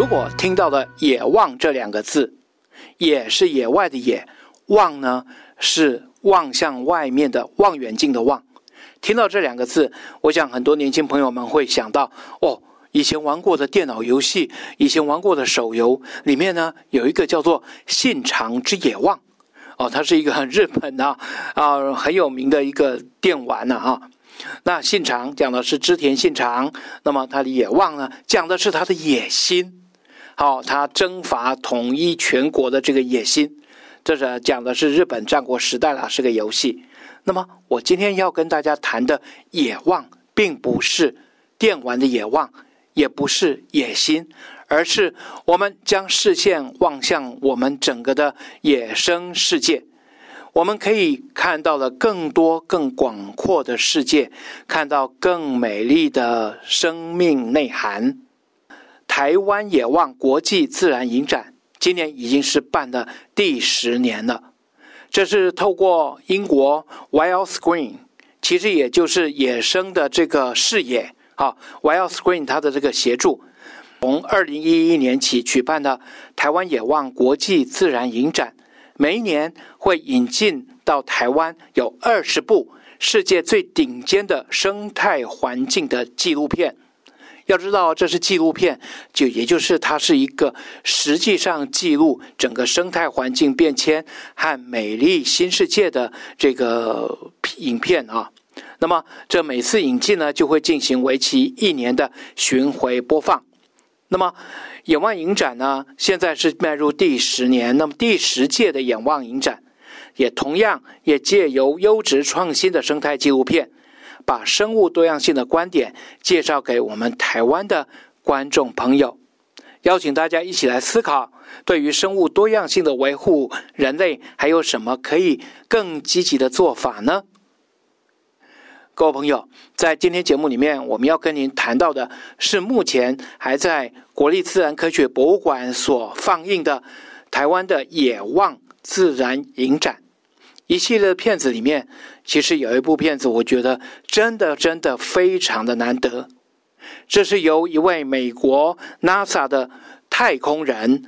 果听到的野望这两个字，野是野外的野，望呢是望向外面的望远镜的望。听到这两个字，我想很多年轻朋友们会想到，以前玩过的电脑游戏，以前玩过的手游里面呢，有一个叫做信长之野望。它是一个日本很有名的一个电玩那信长讲的是织田信长，那么他的野望呢，讲的是他的野心，他征伐统一全国的这个野心。这是讲的是日本战国时代是个游戏。那么我今天要跟大家谈的野望，并不是电玩的野望，也不是野心，而是我们将视线望向我们整个的野生世界，我们可以看到了更多更广阔的世界，看到更美丽的生命内涵。台湾野望国际自然影展今年已经是办了第10年了，这是透过英国 Wild Screen， 其实也就是野生的这个视野Wild Screen 它的这个协助，从2011年起举办的台湾野望国际自然影展，每一年会引进到台湾有20部世界最顶尖的生态环境的纪录片。要知道这是纪录片，也就是它是一个实际上记录整个生态环境变迁和美丽新世界的这个影片那么这每次引进呢，就会进行为期1年的巡回播放。那么野望影展呢，现在是迈入第10年，那么第10届的野望影展也同样也借由优质创新的生态纪录片，把生物多样性的观点介绍给我们台湾的观众朋友，邀请大家一起来思考，对于生物多样性的维护，人类还有什么可以更积极的做法呢？各位朋友，在今天节目里面，我们要跟您谈到的是目前还在国立自然科学博物馆所放映的台湾的野望自然影展。一系列的片子里面，其实有一部片子我觉得真的非常的难得，这是由一位美国 NASA 的太空人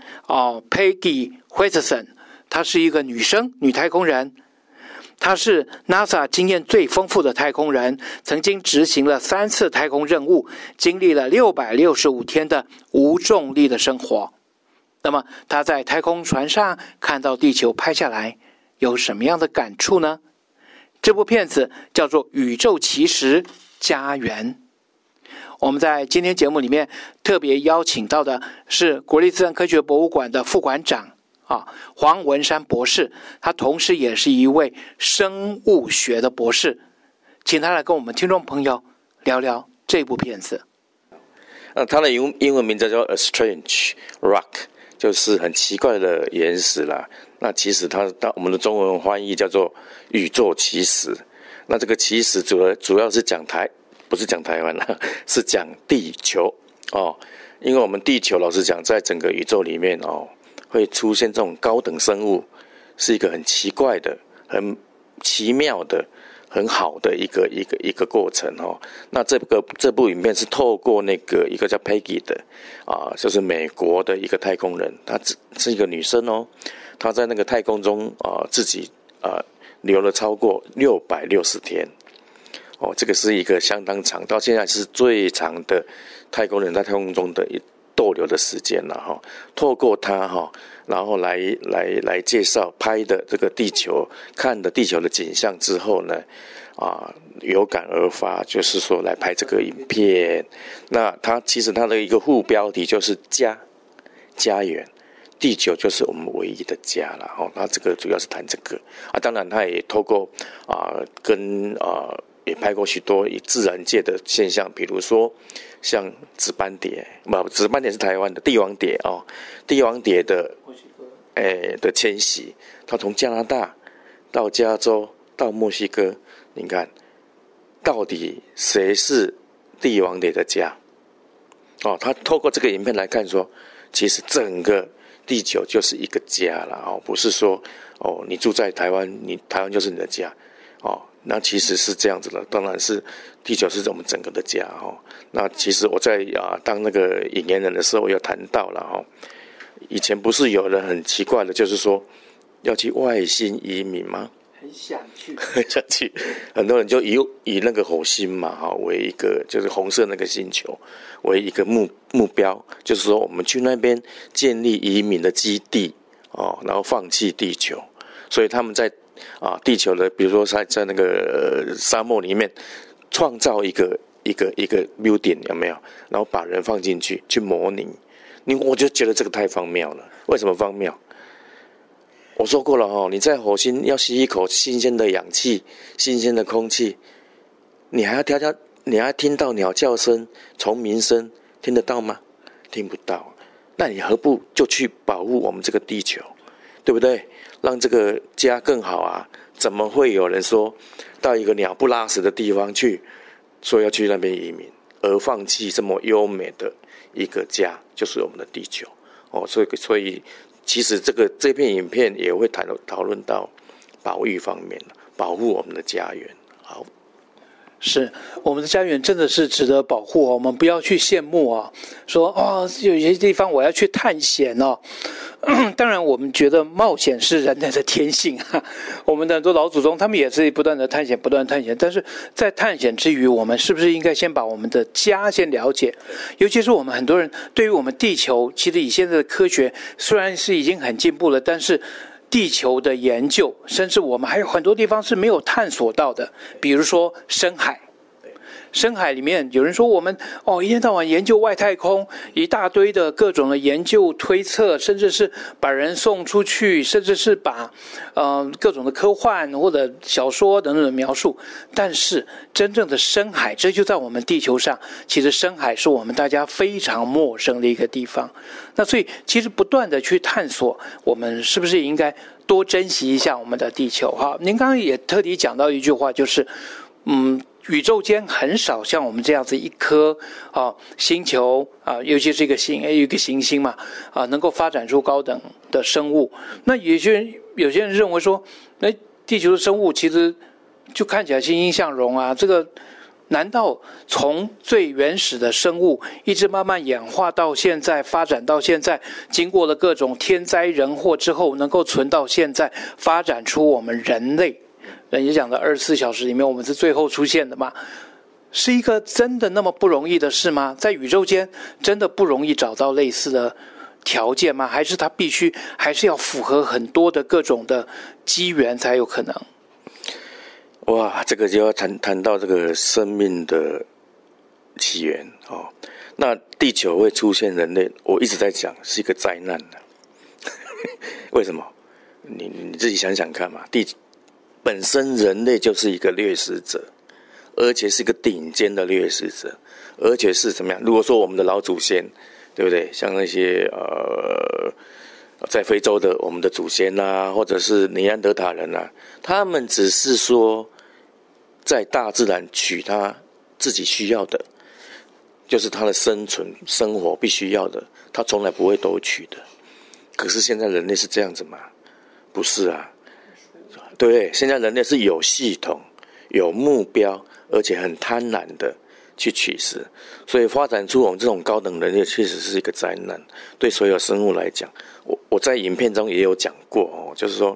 Peggy Whitson， 她是一个女太空人，她是 NASA 经验最丰富的太空人，曾经执行了3次太空任务，经历了665天的无重力的生活。那么她在太空船上看到地球拍下来，有什么样的感触呢？这部片子叫做《宇宙奇石家园》。我们在今天节目里面特别邀请到的是国立自然科学博物馆的副馆长黄文山博士，他同时也是一位生物学的博士，请他来跟我们听众朋友聊聊这部片子。 它的英文名字叫 A Strange Rock， 就是很奇怪的岩石啦。那其实我们的中文翻译叫做宇宙奇石。那这个奇石主要是不是讲台湾啦，是讲地球因为我们地球老实讲，在整个宇宙里面会出现这种高等生物，是一个很奇怪的、很奇妙的、很好的一个过程那这部影片是透过那个一个叫 Peggy 的就是美国的一个太空人，她是一个女生她在那个太空中自己留了超过660天这个是一个相当长，到现在是最长的太空人在太空中的逗留的时间了透过它然后来介绍拍的这个地球，看的地球的景象之后呢有感而发，就是说来拍这个影片。那其实它的一个副标题就是家园，地球就是我们唯一的家了那这个主要是谈这个当然它也透过也拍过许多自然界的现象，比如说像紫斑蝶是台湾的帝王蝶帝王蝶的迁徙，它从加拿大到加州到墨西哥，你看到底谁是帝王蝶的家他透过这个影片来看说，其实整个地球就是一个家了不是说你住在台湾，台湾就是你的家那其实是这样子的，当然是地球是我们整个的家那其实我在当那个引言人的时候，我有谈到了以前不是有人很奇怪的，就是说要去外星移民吗？ 很想去， 很想去，很多人就以那个火星嘛为一个就是红色那个星球为一个目标，就是说我们去那边建立移民的基地然后放弃地球，所以他们在地球的，比如说在那个沙漠里面创造一个 building 有没有？然后把人放进去模拟，我就觉得这个太荒谬了。为什么荒谬？我说过了你在火星要吸一口新鲜的氧气、新鲜的空气，你还要听到鸟叫声、虫鸣声，听得到吗？听不到。那你何不就去保护我们这个地球，对不对？让这个家更好啊！怎么会有人说到一个鸟不拉屎的地方去，说要去那边移民，而放弃这么优美的一个家，就是我们的地球所以其实这片影片也会讨论到保育方面，保护我们的家园。好。 是我们的家园真的是值得保护我们不要去羡慕说有些地方我要去探险当然我们觉得冒险是人类的天性我们的很多老祖宗他们也是不断的探险，但是在探险之余，我们是不是应该先把我们的家先了解？尤其是我们很多人对于我们地球，其实以现在的科学虽然是已经很进步了，但是地球的研究，甚至我们还有很多地方是没有探索到的，比如说深海。深海里面有人说我们一天到晚研究外太空，一大堆的各种的研究推测，甚至是把人送出去，甚至是把各种的科幻或者小说等等的描述，但是真正的深海，这就在我们地球上，其实深海是我们大家非常陌生的一个地方。那所以其实不断的去探索，我们是不是应该多珍惜一下我们的地球您刚刚也特地讲到一句话，就是宇宙间很少像我们这样子一颗星球尤其是一个行星嘛能够发展出高等的生物。那有些人认为说，地球的生物其实就看起来欣欣向荣这个难道从最原始的生物一直慢慢演化到现在，发展到现在，经过了各种天灾人祸之后，能够存到现在，发展出我们人类？人家讲的24小时里面，我们是最后出现的嘛？是一个真的那么不容易的事吗？在宇宙间真的不容易找到类似的条件吗？还是它必须还是要符合很多的各种的机缘才有可能？ 哇，这个就要谈到这个生命的起源那地球会出现人类，我一直在讲是一个灾难为什么？你自己想想看嘛，本身人类就是一个掠食者，而且是一个顶尖的掠食者，而且是怎么样？如果说我们的老祖先，对不对？像那些在非洲的我们的祖先或者是尼安德塔人他们只是说在大自然取他自己需要的，就是他的生存生活必须要的，他从来不会都取的。可是现在人类是这样子吗？不是对，现在人类是有系统、有目标，而且很贪婪的去取食，所以发展出我们这种高等人类，确实是一个灾难。对所有生物来讲，我在影片中也有讲过就是说，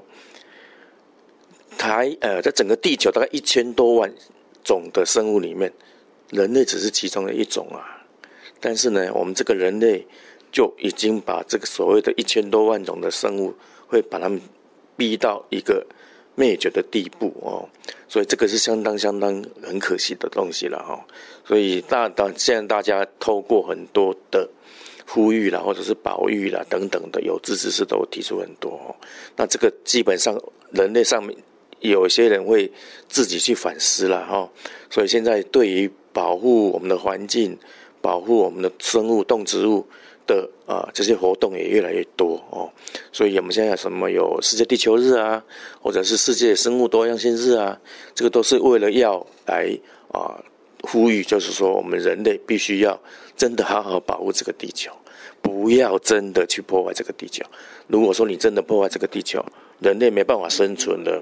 在整个地球大概1000多万种的生物里面，人类只是其中的一种但是呢，我们这个人类就已经把这个所谓的1000多万种的生物，会把它们逼到一个灭绝的地步所以这个是相当很可惜的东西了所以现在大家透过很多的呼吁啦，或者是保育啦等等的有志之士都提出很多那这个基本上人类上面有些人会自己去反思啦所以现在对于保护我们的环境、保护我们的生物动植物的这些活动也越来越多所以我们现在有世界地球日或者是世界生物多样性日这个都是为了要来呼吁，就是说我们人类必须要真的好好保护这个地球，不要真的去破坏这个地球。如果说你真的破坏这个地球，人类没办法生存了，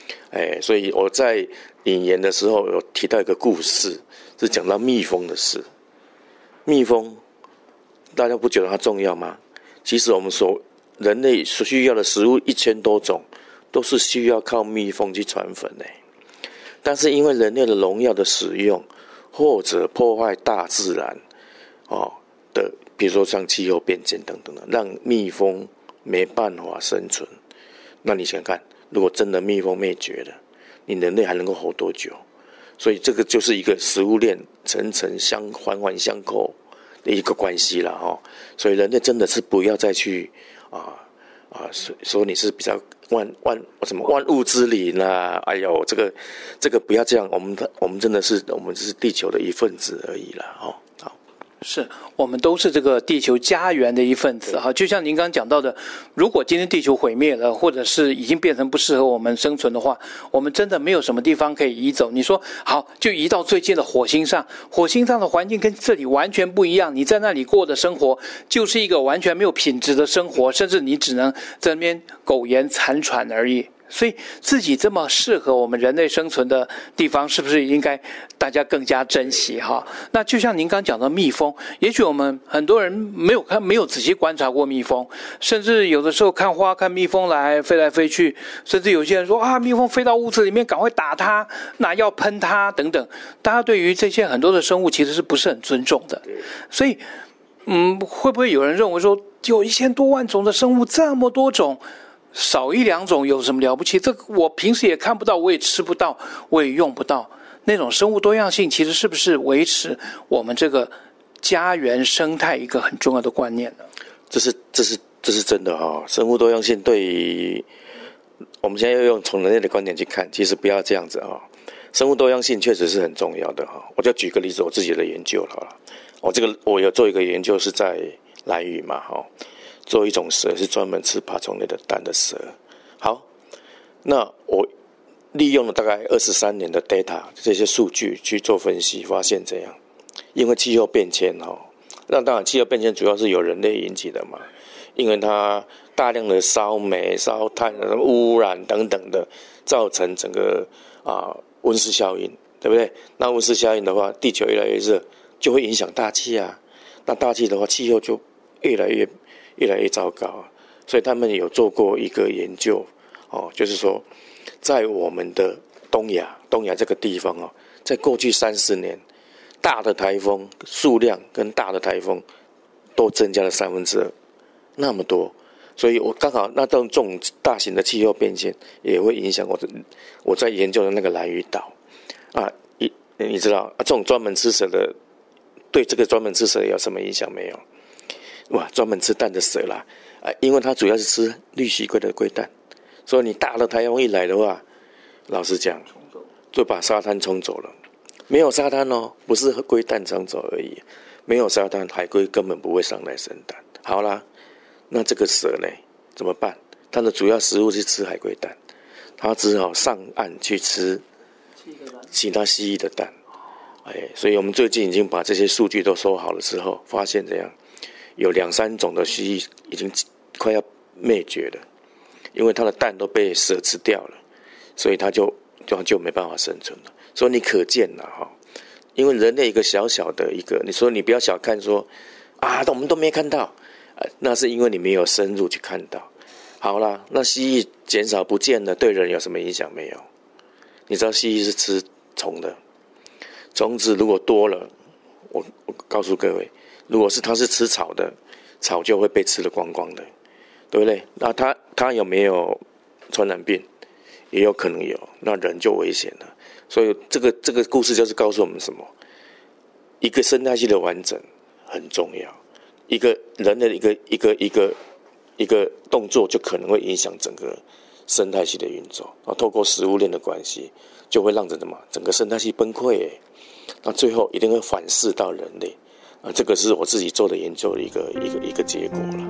所以我在引言的时候有提到一个故事，是讲到蜜蜂的事。蜜蜂，大家不觉得它重要吗？其实我们人类所需要的食物1000多种，都是需要靠蜜蜂去传粉的。但是因为人类的农药的使用，或者破坏大自然的，比如说像气候变迁等等的，让蜜蜂没办法生存。那你想看，如果真的蜜蜂灭绝了，你人类还能够活多久？所以这个就是一个食物链层层环环相扣的一个关系了所以人类真的是不要再去说你是比较万物之灵啦，哎呦，这个不要这样，我们真的是我们是地球的一份子而已啦好。 是我们都是这个地球家园的一份子哈，就像您刚刚讲到的，如果今天地球毁灭了，或者是已经变成不适合我们生存的话，我们真的没有什么地方可以移走。你说好，就移到最近的火星上，火星上的环境跟这里完全不一样，你在那里过的生活就是一个完全没有品质的生活，甚至你只能在那边苟延残喘而已。所以自己这么适合我们人类生存的地方，是不是应该大家更加珍惜哈？那就像您刚讲的蜜蜂，也许我们很多人没有仔细观察过蜜蜂，甚至有的时候看花看蜜蜂飞来飞去，甚至有些人说啊，蜜蜂飞到屋子里面赶快打它，拿药喷它等等。大家对于这些很多的生物其实是不是很尊重的？所以会不会有人认为说有1000多万种的生物，这么多种，少1、2种有什么了不起？这个我平时也看不到，我也吃不到，我也用不到。那种生物多样性，其实是不是维持我们这个家园生态一个很重要的观念呢？ 这是真的生物多样性对于我们现在要从人类的观点去看，其实不要这样子生物多样性确实是很重要的我就举个例子，我自己的研究好了。我有做一个研究是在兰屿嘛做一种蛇是专门吃爬虫类的蛋的蛇。好，那我利用了大概23年的 data 这些数据去做分析，发现这样，因为气候变迁那当然气候变迁主要是由人类引起的嘛，因为它大量的烧煤、烧炭、污染等等的，造成整个温室效应，对不对？那温室效应的话，地球越来越热，就会影响大气那大气的话，气候就越来越糟糕所以他们有做过一个研究就是说在我们的东亚这个地方在过去30年，大的台风数量跟大的台风都增加了2/3，那么多。所以我刚好那这种大型的气候变迁也会影响我在研究的那个兰屿岛你知道这种专门吃蛇的，对这个专门吃蛇有什么影响没有？哇，专门吃蛋的蛇啦因为它主要是吃绿蜥龟的龟蛋，所以你大的台风一来的话，老实讲就把沙滩冲走了。没有沙滩不是龟蛋冲走而已，没有沙滩，海龟根本不会上来生蛋。好啦，那这个蛇呢怎么办？它的主要食物是吃海龟蛋，它只好上岸去吃其他蜥蜴的蛋所以我们最近已经把这些数据都收好了之后，发现这样有2、3种的蜥蜴已经快要灭绝了，因为它的蛋都被蛇吃掉了，所以它就没办法生存了。所以你可见因为人类一个小小的一个，你说你不要小看说我们都没看到那是因为你没有深入去看到。好啦，那蜥蜴减少不见了，对人有什么影响没有？你知道蜥蜴是吃虫的，虫子如果多了，我告诉各位，如果是它是吃草的，草就会被吃得光光的，对不对？那它有没有传染病？也有可能有，那人就危险了。所以这个故事就是告诉我们什么？一个生态系的完整很重要，一个人的一个动作就可能会影响整个生态系的运作透过食物链的关系，就会让整个生态系崩溃那最后一定会反噬到人类这个是我自己做的研究的一个结果了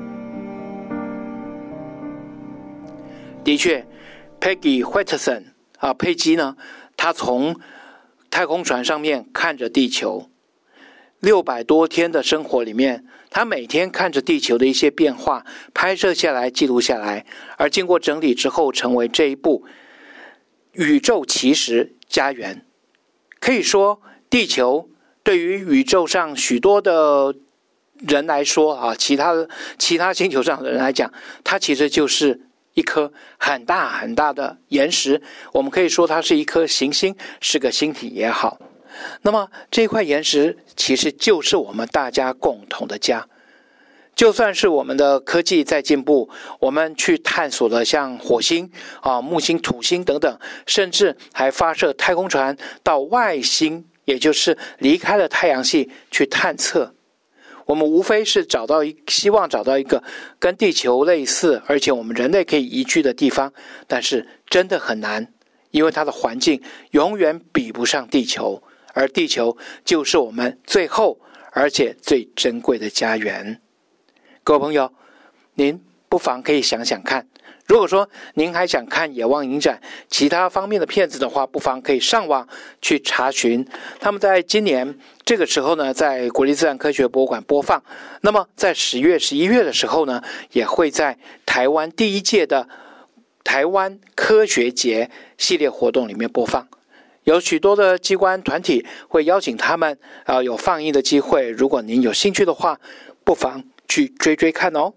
的确 Peggy Whitson 佩姬呢，他从太空船上面看着地球，600多天的生活里面，他每天看着地球的一些变化，拍摄下来，记录下来，而经过整理之后，成为这一部《宇宙奇石家园》。可以说，地球对于宇宙上许多的人来说其他星球上的人来讲，它其实就是一颗很大很大的岩石，我们可以说它是一颗行星，是个星体也好。那么这块岩石其实就是我们大家共同的家。就算是我们的科技在进步，我们去探索了像火星木星、土星等等，甚至还发射太空船到外星，也就是离开了太阳系去探测。我们无非是希望找到一个跟地球类似，而且我们人类可以宜居的地方，但是真的很难，因为它的环境永远比不上地球，而地球就是我们最后而且最珍贵的家园。各位朋友，您不妨可以想想看，如果说您还想看野望影展其他方面的片子的话，不妨可以上网去查询。他们在今年这个时候呢，在国立自然科学博物馆播放。那么在10月、11月的时候呢，也会在台湾第1届的台湾科学节系列活动里面播放。有许多的机关团体会邀请他们有放映的机会，如果您有兴趣的话，不妨去追追看哦。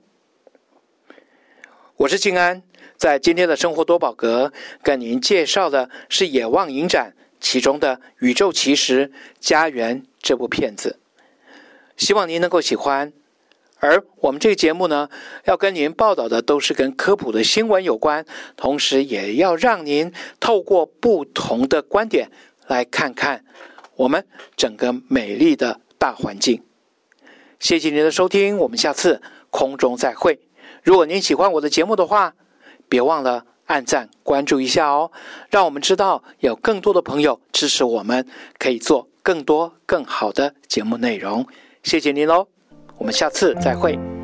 我是静安，在今天的生活多宝阁跟您介绍的是野望影展其中的《宇宙奇石家园》这部片子，希望您能够喜欢。而我们这个节目呢，要跟您报道的都是跟科普的新闻有关，同时也要让您透过不同的观点来看看我们整个美丽的大环境。谢谢您的收听，我们下次空中再会。如果您喜欢我的节目的话，别忘了按赞关注一下哦，让我们知道有更多的朋友支持我们，可以做更多更好的节目内容。谢谢您喽，我们下次再会。